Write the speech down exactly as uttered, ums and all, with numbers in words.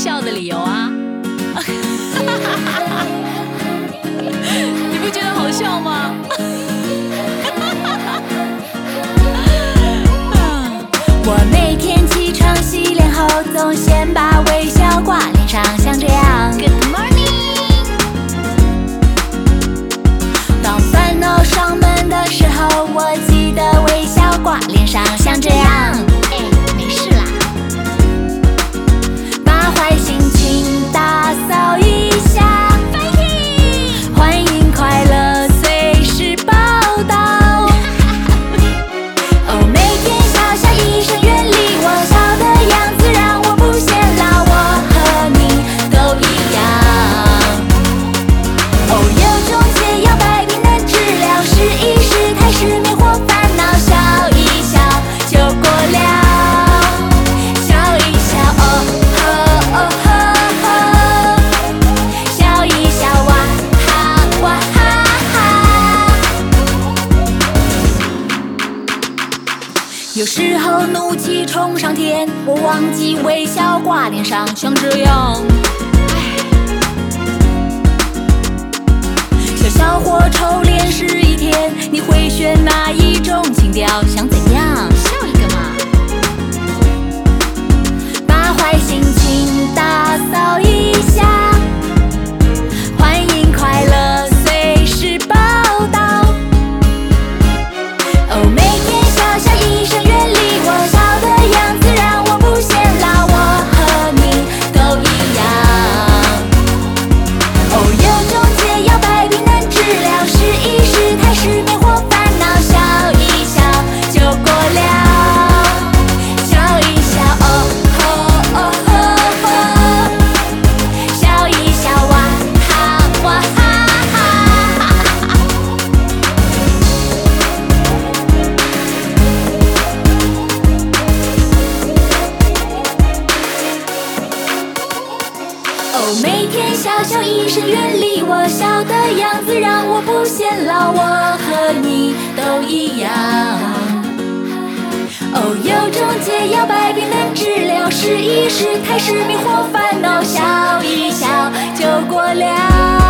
笑的理由啊！你不觉得好笑吗？ 我每天起床洗脸后，总先把微笑挂脸上，像这样。Good morning。当烦恼上门的时候，我记得微笑挂脸上，像这样。 哎，没事啦。 把坏心情打扫一下，欢迎快乐随时报道。哦，每天小小一声原理，我笑的样子让我不显老，我和你都一样。哦，有种解药百病的治疗，试一试太失眠或烦恼，笑一笑就过了。有时候怒气冲上天，我忘记微笑挂脸上，像这样。笑笑或臭脸是一天，你会选哪一种情调？想怎样？ 笑一个嘛。 把坏心情打扫一下，欢迎快乐随时报道。哦，每天小小一声原理，我笑的样子让我不显老，我和你都一样。哦，有种解药百病能治疗，试一试太失眠或烦恼，笑一笑就过了。笑一笑，哦吼哦吼吼，笑一笑，哇哈哇哈哈。哦，每天小小一声原理，我笑的样子让我不显老，我和你都一样。哦，有种解药百病能治疗，试一试太失眠或烦恼，笑一笑就过了。